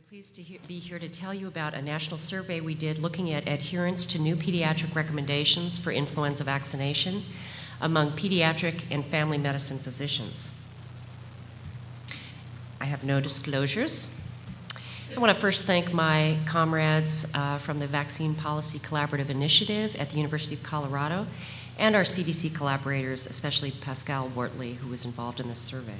Pleased to be here to tell you about a national survey we did looking at adherence to new pediatric recommendations for influenza vaccination among pediatric and family medicine physicians. I have no disclosures. I want to first thank my comrades from the Vaccine Policy Collaborative Initiative at the University of Colorado and our CDC collaborators, especially Pascal Wortley, who was involved in this survey.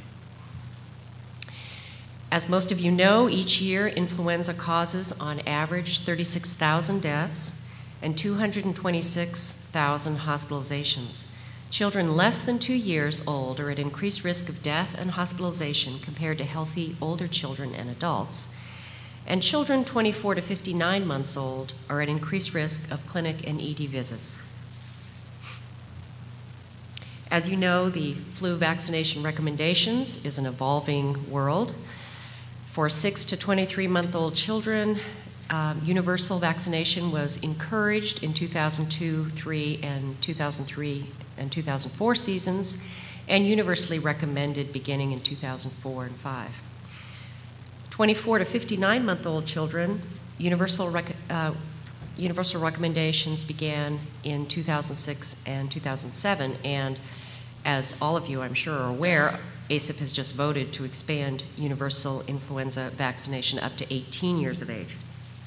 As most of you know, each year influenza causes on average 36,000 deaths and 226,000 hospitalizations. Children less than 2 years old are at increased risk of death and hospitalization compared to healthy older children and adults. And children 24 to 59 months old are at increased risk of clinic and ED visits. As you know, the flu vaccination recommendations is an evolving world. For 6 to 23-month-old children, universal vaccination was encouraged in 2002, 3, and 2003 and 2004 seasons, and universally recommended beginning in 2004 and 5. 24 to 59-month-old children, universal recommendations began in 2006 and 2007, and as all of you, I'm sure, are aware, ACIP has just voted to expand universal influenza vaccination up to 18 years of age.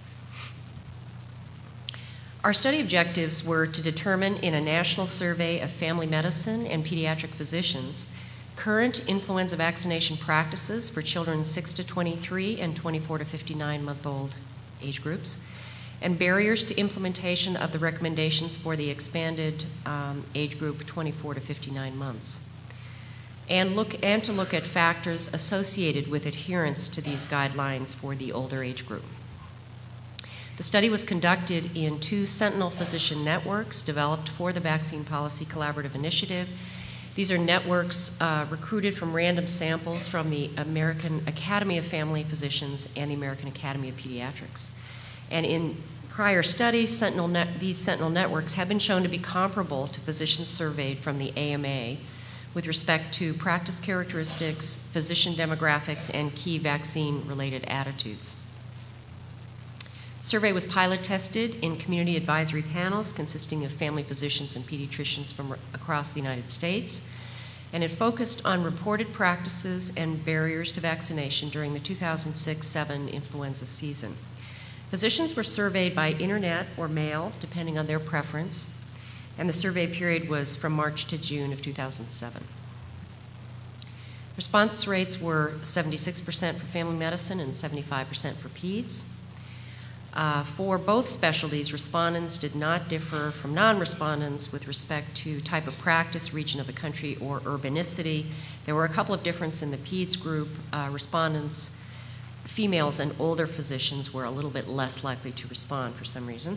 Our study objectives were to determine in a national survey of family medicine and pediatric physicians current influenza vaccination practices for children 6 to 23 and 24 to 59-month-old age groups, and barriers to implementation of the recommendations for the expanded age group 24 to 59 months. And to look at factors associated with adherence to these guidelines for the older age group. The study was conducted in 2 sentinel physician networks developed for the Vaccine Policy Collaborative Initiative. These are networks recruited from random samples from the American Academy of Family Physicians and the American Academy of Pediatrics. And in prior studies, these sentinel networks have been shown to be comparable to physicians surveyed from the AMA with respect to practice characteristics, physician demographics, and key vaccine-related attitudes. The survey was pilot tested in community advisory panels consisting of family physicians and pediatricians from across the United States, and it focused on reported practices and barriers to vaccination during the 2006-07 influenza season. Physicians were surveyed by internet or mail, depending on their preference, and the survey period was from March to June of 2007. Response rates were 76% for family medicine and 75% for peds. For both specialties, respondents did not differ from non-respondents with respect to type of practice, region of the country, or urbanicity. There were a couple of differences in the peds group. Respondents, females and older physicians, were a little bit less likely to respond for some reason.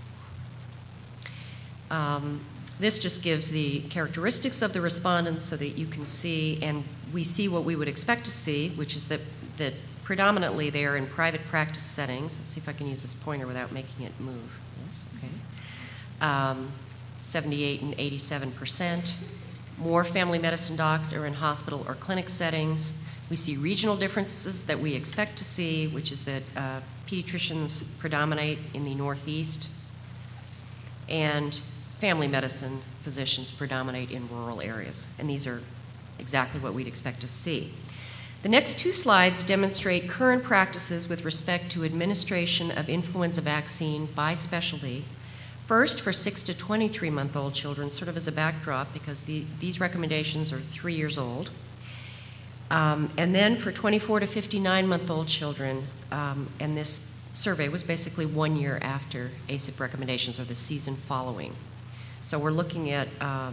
This just gives the characteristics of the respondents so that you can see, and we see what we would expect to see, which is that predominantly they are in private practice settings. Let's see if I can use this pointer without making it move. Yes, okay. 78 and 87%. More family medicine docs are in hospital or clinic settings. We see regional differences that we expect to see, which is that pediatricians predominate in the Northeast, and family medicine physicians predominate in rural areas, and these are exactly what we'd expect to see. The next 2 slides demonstrate current practices with respect to administration of influenza vaccine by specialty. First, for 6 to 23-month-old children, sort of as a backdrop, because these recommendations are 3 years old. And then for 24 to 59-month-old children, and this survey was basically 1 year after ACIP recommendations or the season following. So we're looking at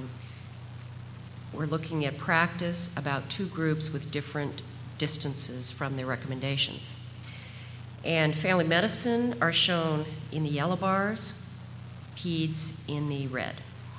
practice about 2 groups with different distances from their recommendations. And family medicine are shown in the yellow bars, peds in the red.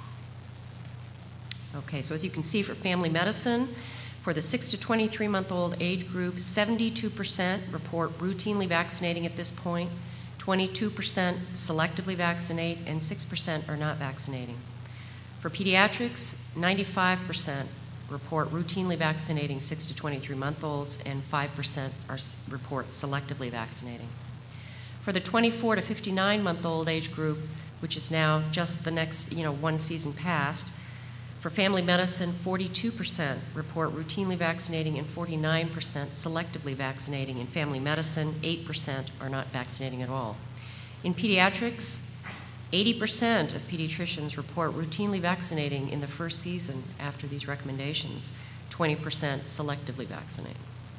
Okay, so as you can see for family medicine, for the 6 to 23-month-old age group, 72% report routinely vaccinating at this point, 22% selectively vaccinate, and 6% are not vaccinating. For pediatrics, 95% report routinely vaccinating 6 to 23-month-olds, and 5% report selectively vaccinating. For the 24 to 59-month-old age group, which is now just the next, one season past, for family medicine, 42% report routinely vaccinating and 49% selectively vaccinating. In family medicine, 8% are not vaccinating at all. In pediatrics, 80% of pediatricians report routinely vaccinating in the first season after these recommendations, 20% selectively vaccinating.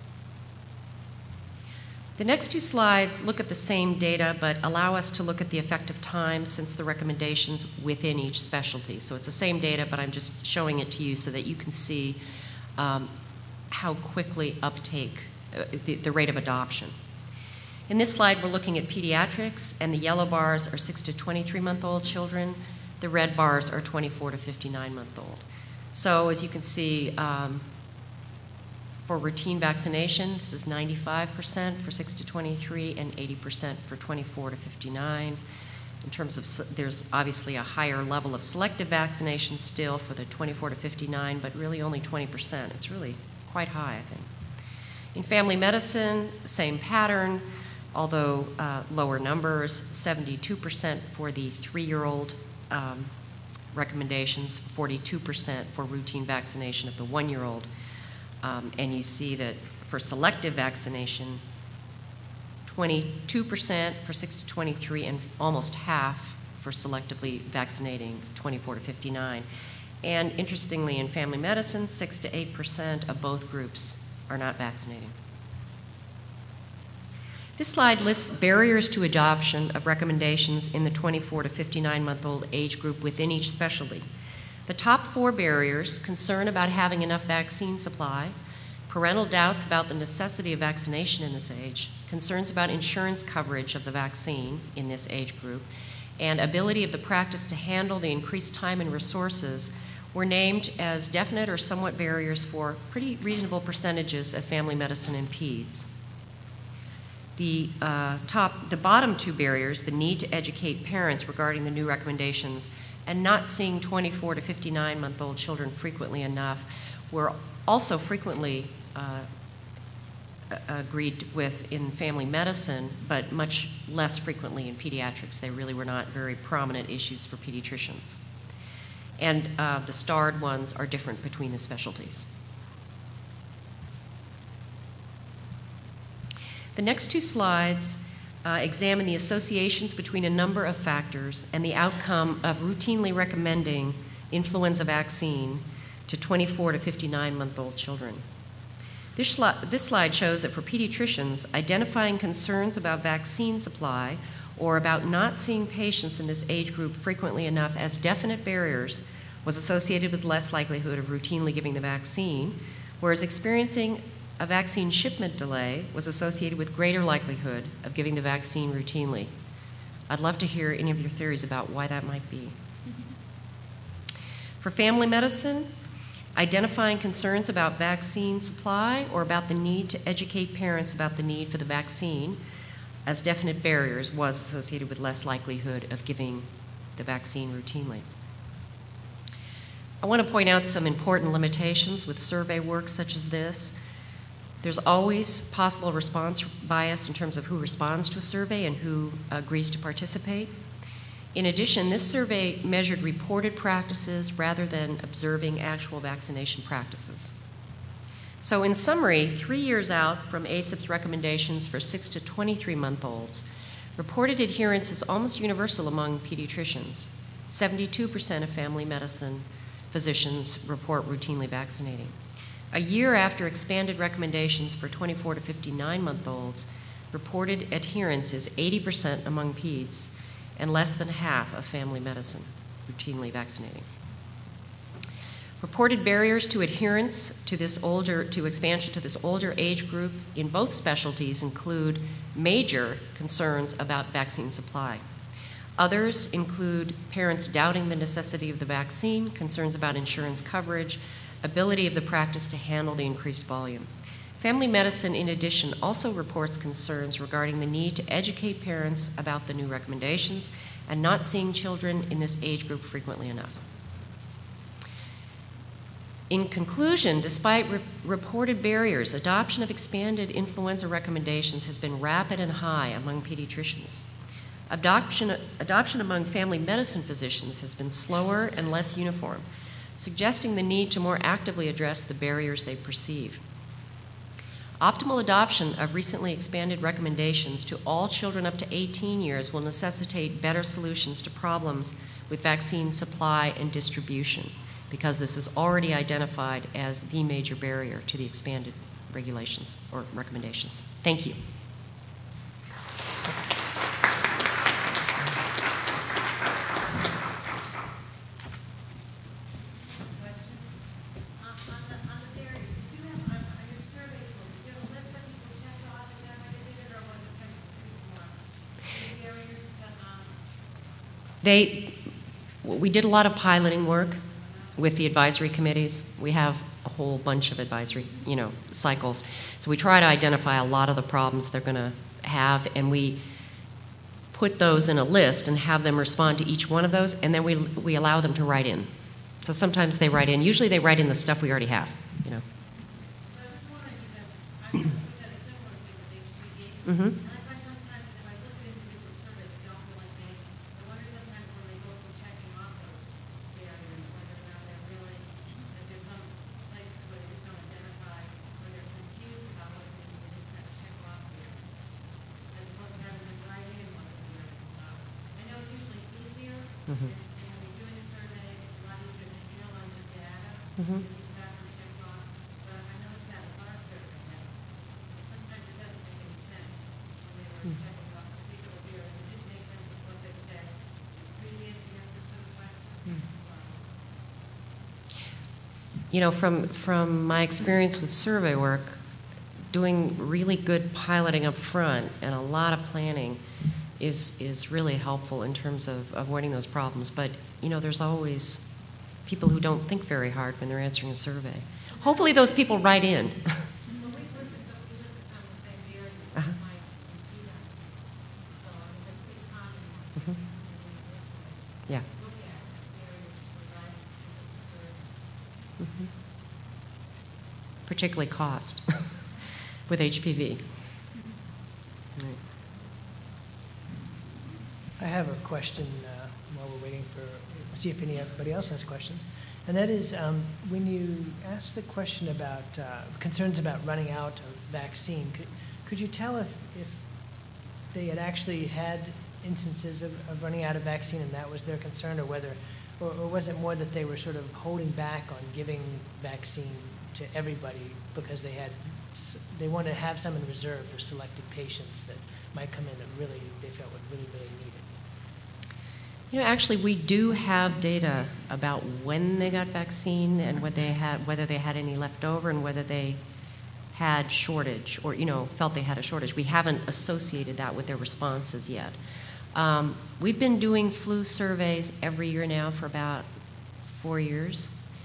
The next two slides look at the same data but allow us to look at the effective time since the recommendations within each specialty. So it's the same data, but I'm just showing it to you so that you can see how quickly uptake, the rate of adoption. In this slide, we're looking at pediatrics, and the yellow bars are 6 to 23-month-old children. The red bars are 24 to 59-month-old. So as you can see, for routine vaccination, this is 95% for 6 to 23 and 80% for 24 to 59. In terms of, there's obviously a higher level of selective vaccination still for the 24 to 59, but really only 20%. It's really quite high, I think. In family medicine, same pattern, although lower numbers, 72% for the 3-year-old recommendations, 42% for routine vaccination of the 1-year-old. And you see that for selective vaccination, 22% for 6 to 23 and almost half for selectively vaccinating 24 to 59. And interestingly, in family medicine, 6 to 8% of both groups are not vaccinating. This slide lists barriers to adoption of recommendations in the 24 to 59-month-old age group within each specialty. The top 4 barriers: concern about having enough vaccine supply, parental doubts about the necessity of vaccination in this age, concerns about insurance coverage of the vaccine in this age group, and ability of the practice to handle the increased time and resources were named as definite or somewhat barriers for pretty reasonable percentages of family medicine and peds. The bottom 2 barriers, the need to educate parents regarding the new recommendations and not seeing 24 to 59-month-old children frequently enough, were also frequently agreed with in family medicine, but much less frequently in pediatrics. They really were not very prominent issues for pediatricians. And the starred ones are different between the specialties. The next 2 slides examine the associations between a number of factors and the outcome of routinely recommending influenza vaccine to 24 to 59-month-old children. This slide shows that for pediatricians, identifying concerns about vaccine supply or about not seeing patients in this age group frequently enough as definite barriers was associated with less likelihood of routinely giving the vaccine, whereas experiencing a vaccine shipment delay was associated with greater likelihood of giving the vaccine routinely. I'd love to hear any of your theories about why that might be. For family medicine, identifying concerns about vaccine supply or about the need to educate parents about the need for the vaccine as definite barriers was associated with less likelihood of giving the vaccine routinely. I want to point out some important limitations with survey work such as this. There's always possible response bias in terms of who responds to a survey and who agrees to participate. In addition, this survey measured reported practices rather than observing actual vaccination practices. So in summary, 3 years out from ACIP's recommendations for 6 to 23-month-olds, reported adherence is almost universal among pediatricians. 72% of family medicine physicians report routinely vaccinating. A year after expanded recommendations for 24 to 59-month-olds, reported adherence is 80% among peds and less than half of family medicine routinely vaccinating. Reported barriers to adherence to expansion to this older age group in both specialties include major concerns about vaccine supply. Others include parents doubting the necessity of the vaccine, concerns about insurance coverage, ability of the practice to handle the increased volume. Family medicine, in addition, also reports concerns regarding the need to educate parents about the new recommendations and not seeing children in this age group frequently enough. In conclusion, despite reported barriers, adoption of expanded influenza recommendations has been rapid and high among pediatricians. Adoption among family medicine physicians has been slower and less uniform, suggesting the need to more actively address the barriers they perceive. Optimal adoption of recently expanded recommendations to all children up to 18 years will necessitate better solutions to problems with vaccine supply and distribution, because this is already identified as the major barrier to the expanded regulations or recommendations. Thank you. We did a lot of piloting work with the advisory committees. We have a whole bunch of advisory, cycles. So we try to identify a lot of the problems they're going to have, and we put those in a list and have them respond to each one of those, and then we allow them to write in. So sometimes they write in. Usually they write in the stuff we already have, Mm-hmm. From my experience with survey work, doing really good piloting up front and a lot of planning is really helpful in terms of avoiding those problems. But, there's always people who don't think very hard when they're answering a survey. Hopefully those people write in. Uh-huh. Mm-hmm. Yeah. Mm-hmm. Particularly cost with HPV. Right. I have a question while we're waiting see if anybody else has questions. And that is, when you asked the question about concerns about running out of vaccine, could you tell if they had actually had instances of running out of vaccine and that was their concern, or was it more that they were sort of holding back on giving vaccine to everybody because they wanted to have some in reserve for selected patients that might come in that they felt would really need it? Actually, we do have data about when they got vaccine and whether they had any left over and whether they had shortage or, felt they had a shortage. We haven't associated that with their responses yet. We've been doing flu surveys every year now for about 4 years.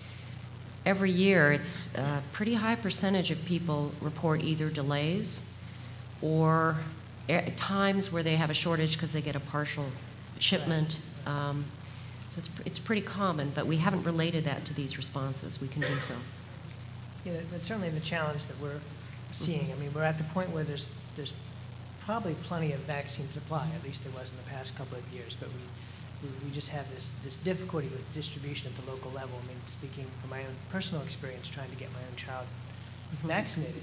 Every year, it's a pretty high percentage of people report either delays or times where they have a shortage because they get a partial shipment. So it's pretty common, but we haven't related that to these responses. We can do so. Yeah, that's certainly the challenge that we're seeing. Mm-hmm. I mean, we're at the point where there's probably plenty of vaccine supply. At least there was in the past couple of years, but we just have this difficulty with distribution at the local level. I mean, speaking from my own personal experience, trying to get my own child vaccinated,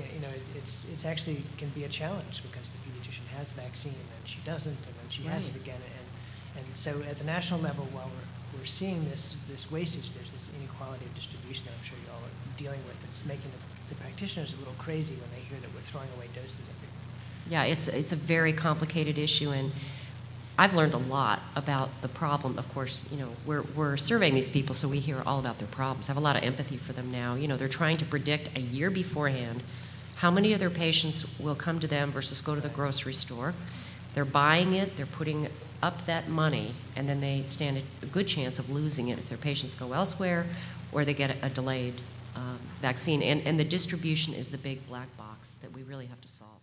it's actually can be a challenge because the pediatrician has vaccine and then she doesn't, and then she has it again. And so at the national level, while we're seeing this wastage, there's this inequality of distribution that I'm sure you all are dealing with. It's making the practitioners a little crazy when they hear that we're throwing away doses everywhere. Yeah, it's a very complicated issue, and I've learned a lot about the problem. Of course, we're surveying these people, so we hear all about their problems. I have a lot of empathy for them now. They're trying to predict a year beforehand how many of their patients will come to them versus go to the grocery store. They're buying it, they're putting up that money, and then they stand a good chance of losing it if their patients go elsewhere or they get a delayed vaccine. And the distribution is the big black box that we really have to solve.